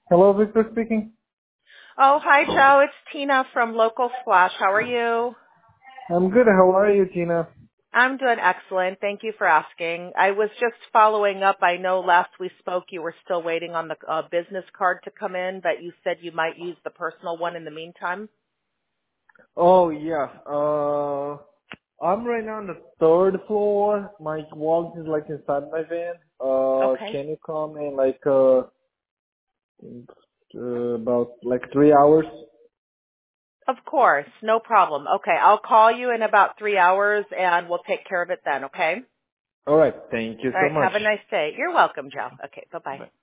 Hello, Victor speaking. Oh, hi, Joe. It's Tina from Local Splash. How are you? I'm good. How are you, Tina? I'm doing excellent. Thank you for asking. I was just following up. I know last we spoke you were still waiting on the business card to come in, but you said you might use the personal one in the meantime. Oh, yeah. I'm right now on the third floor. My wallet is like inside my van. Okay. Can you come in like, about like 3 hours? Of course. No problem. Okay. I'll call you in about 3 hours and we'll take care of it then, okay? Alright. Thank you All so right. much. Have a nice day. You're welcome, Joe. Okay. Bye-bye. Bye.